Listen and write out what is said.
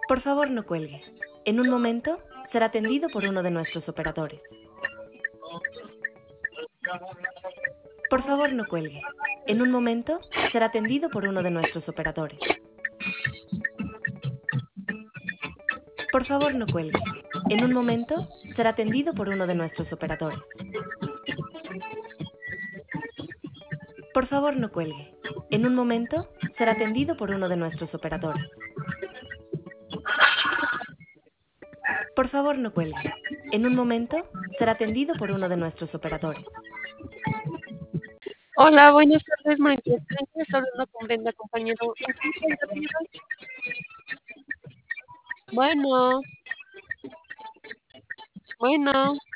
Por favor, no cuelgue. En un momento será atendido por uno de nuestros operadores. Por favor, no cuelgue. En un momento será atendido por uno de nuestros operadores. Por favor, no cuelgue. En un momento será atendido por uno de nuestros operadores. Por favor, no cuelgue. En un momento será atendido por uno de nuestros operadores. Por favor, no cuelgue. En un momento será atendido por uno de nuestros operadores. Hola, buenas tardes, María. Estoy hablando con Brenda, compañero. ¿En qué puedo ayudar? Bueno, bueno.